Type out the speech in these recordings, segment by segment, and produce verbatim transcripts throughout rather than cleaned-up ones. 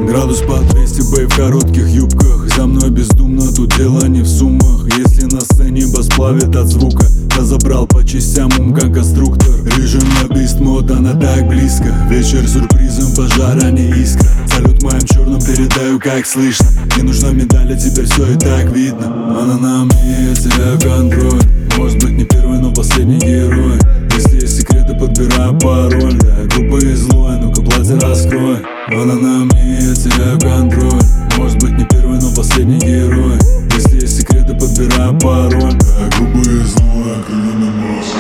Градус по двести, бэй, в коротких юбках. За мной бездумно, тут дело не в суммах. Если на сцене бас плавит от звука, я забрал по частям ум, как конструктор. Режим на бист мод, она так близко. Вечер сюрпризом, пожар, а не искра. Салют моим черным передаю, как слышно. Не нужна медаль, а теперь все и так видно. Она на мне, я теряю контроль. Может быть не первый, но последний герой. Если есть секреты, подбираю пароль. Да, грубый и злой, ну-ка платье раскрой. Она на мне, я теряю контроль. Может быть не первый, но последний герой. Если есть секреты, подбираю пароль. Да, грубый и злой, крыльями масса.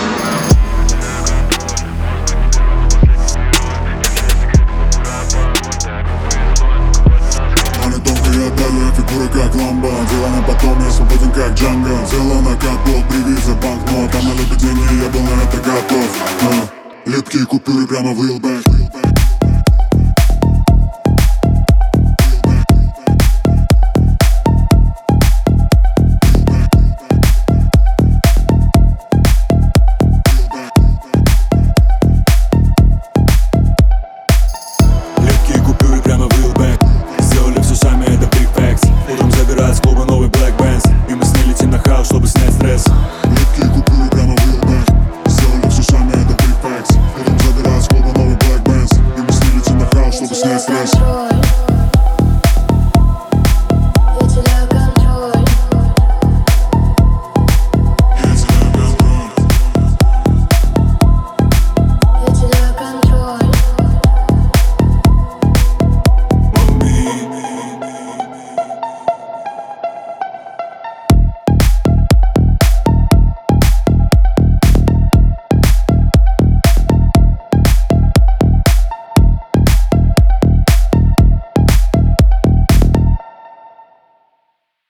Фигура как ламба, дело на потом, я свободен как Джанго. Взяла на капот, привет за банкнот. Она любит деньги, я был на это готов. а, Липкие купюры прямо в Лилбэк. Липкие купюры прямо в Лилбэк. Сделали все сами, это big facts. Утром забирают с клуба новый Black Benz, и мы с ней летим на хаус, чтобы снять стресс. Липкие купюры прямо в Лилбэк. Сделали все сами, это big facts. Утром забирают с клуба новый Black Benz, и мы с ней летим на хаус, чтобы снять стресс.